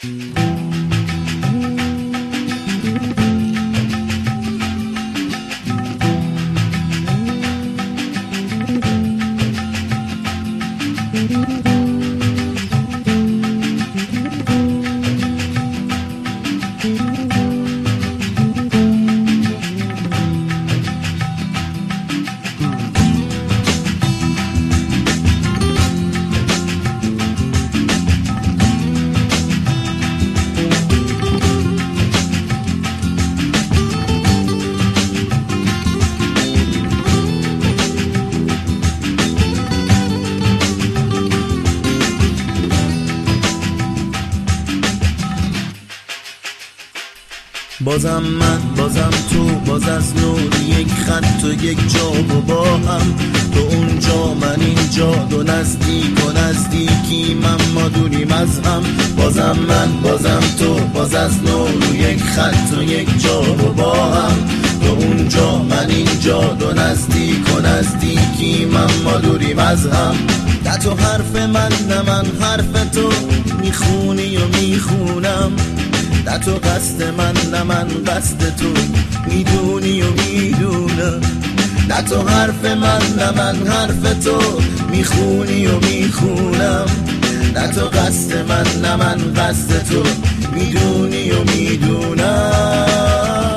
بازم من، بازم تو، باز از نور یک خط و یک جا و با هم، تو اونجا من اینجا، دو نزدیک و نزدیکی من ما دوریم از هم. بازم من، بازم تو، باز از نور یک خط و یک جا و با هم، تو اونجا من اینجا، دو نزدیک و نزدیکی من ما دوریم از هم. نه تو حرف من نه من حرف تو، میخونی و میخونم. نه تو قصد من نه من قصد تو، میدونی و میدونم. نه تو حرف من نه من حرف تو، میخونی و میخونم. نه تو قصد من نه من قصد تو، میدونی و میدونم.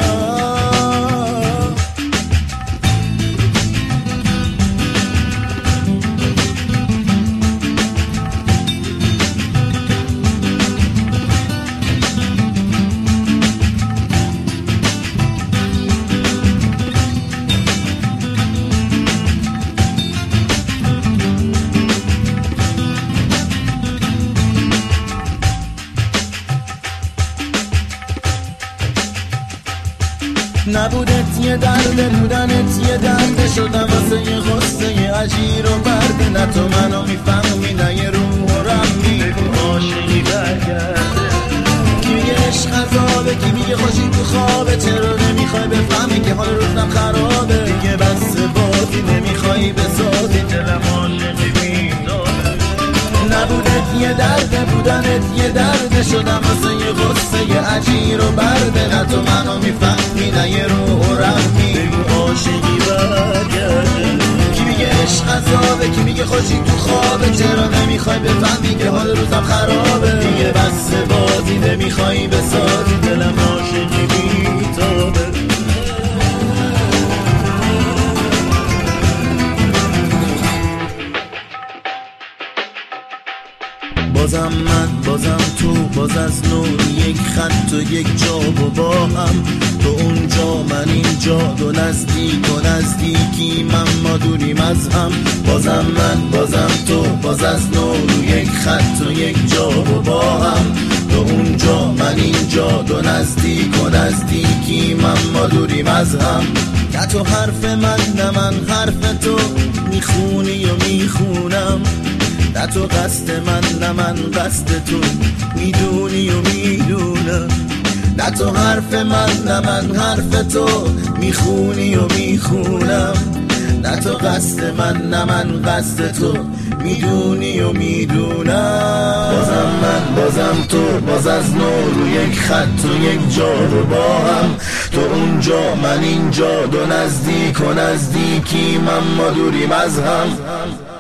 نبودت یه درد، بودنت یه درد، شدم واسه یه غصه عجیر و برده. نه تو منو میفهمی نه یه روح و رمی، بگو عاشقی برگرده. کی میگه عشق عذابه، کی میگه خوشی تو خوابه. چرا نمیخوای بفهمی که حال روزم خرابه؟ دیگه بس بازی نمیخوای بسازی، دلم عاشقی میداره. نبودت یه درد، بودنت یه درد، شدم واسه یه غصه عجیر و برده. نه تو منو میفهمی نه یه روح و رحمی، بگو عاشقی برگرده. کی میگه عشق عذابه، کی میگه خوشی تو خوابه. چرا نمیخوای بفهمی که حال روزم خرابه؟ دیگه بس بازی نمیخوای بسازی، دلم عاشقی میتابه. بازم من، بازم تو، باز از نور یک خط و یک جا و با هم، تو اونجا من اینجا، دو نزدیک و نزدیکی من ما دوریم از هم. بازم من، بازم تو، باز از نور یک خط و یک جا و با هم، تو اونجا من اینجا، دو نزدیک و نزدیکی من ما دوریم از هم. نه تو حرف من نه من حرف تو، میخونی و میخونم. نه تو قصد من نه من قصد تو، میدونی و میدونم. نه تو حرف من نه من حرف تو، میخونی و میخونم. نه تو قصد من نه من قصد تو، میدونی و میدونم. بازم من، بازم تو، باز از نور یک خط و یک جا رو با هم، تو اونجا من اینجا، دو نزدیک و نزدیکی من ما دوریم از هم.